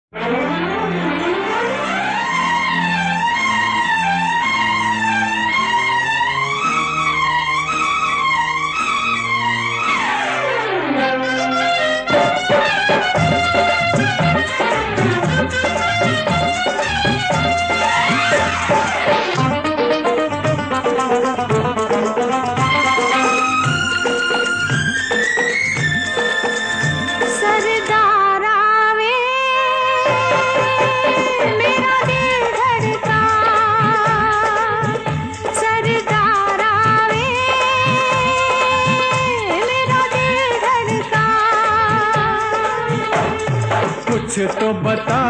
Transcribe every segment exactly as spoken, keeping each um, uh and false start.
कुछ तो बता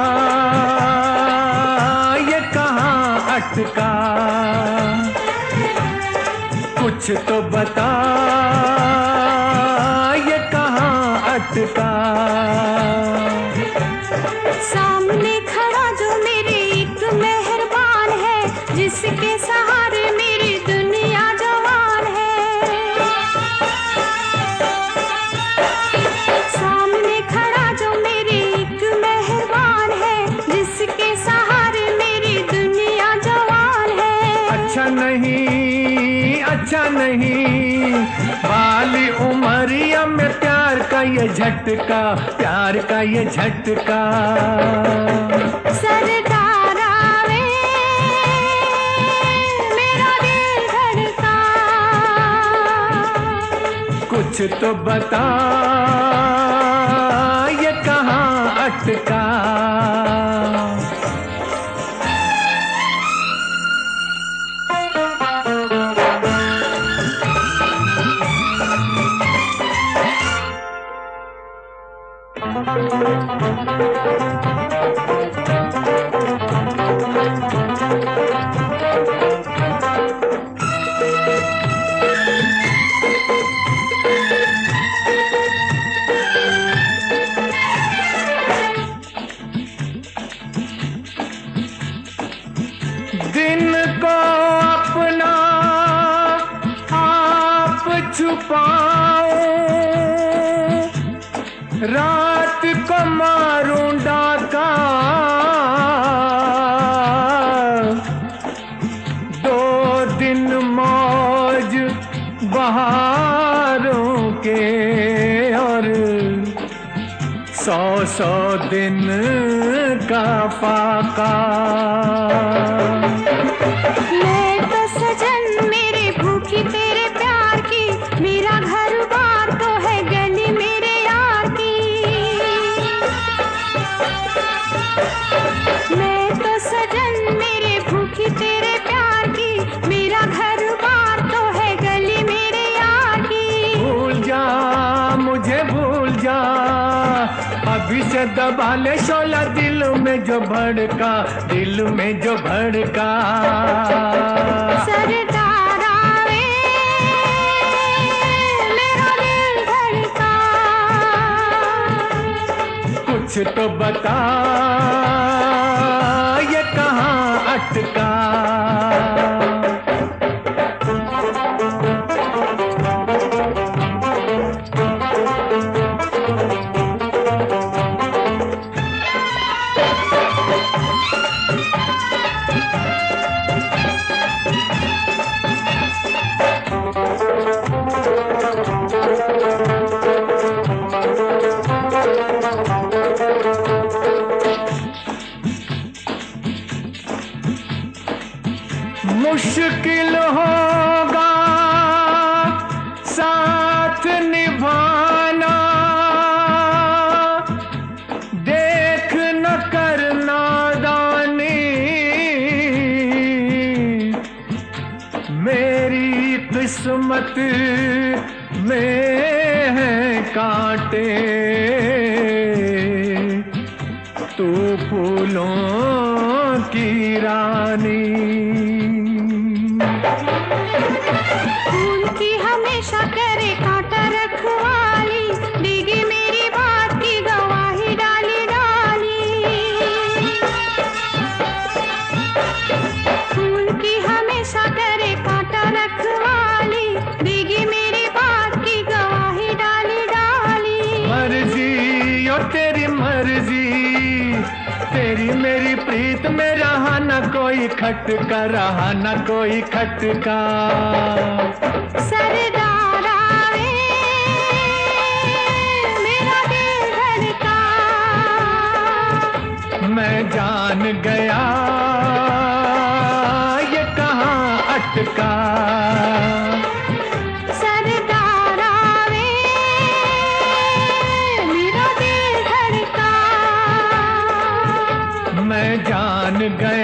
ये कहाँ अटका, कुछ तो बता ये कहाँ अटका। सामने खड़ा जो मेरे एक मेहरबान है, जिसके सहारे मेरी दुनिया जवान है। सामने खड़ा जो मेरे एक मेहरबान है, जिसके सहारे मेरी दुनिया जवान है। अच्छा नहीं, अच्छा नहीं, बाली उमरिया में प्यार का ये झटका, प्यार का ये झटका। सरदार आवे मेरा दिल धड़का, कुछ तो बता ये कहाँ अटका। दिन को अपना आप छुपाओ, रात को मारूं डाका, दो दिन मौज बहारों के और सौ सौ दिन का फाका। मैं तो सजन मेरे भूखी तेरे प्यार की, मेरा घर बार तो है गली मेरे यार की। मैं तो सजन मेरे भूखी तेरे प्यार की, मेरा घर बार तो है गली मेरे यार की। भूल जा मुझे भूल जा, अभी से दबा ले शोला दिल में जो भड़का, दिल में जो भड़का। सरदार आवे मेरा दिल धड़का, कुछ तो बता ये कहाँ अटका। मुश्किल होगा साथ निभाना, देख न करना दानी, मेरी किस्मत में है कांटे, तू फूलों की रानी। फूल की हमेशा करे कांटा रखवाली, देगी मेरी बात की गवाही डाली डाली। फूल की हमेशा करे कांटा रखवाली, देगी मेरी बात की गवाही डाली डाली। मर्जी ओ तेरी मर्जी, तेरी मेरी प्रीत में रहा न कोई खटका, रहा न कोई खटका। सरदारा वे मेरा दिल धड़का, मैं जान गया ये कहाँ अटका। सरदारा वे मेरा दिल धड़का, मैं जान गया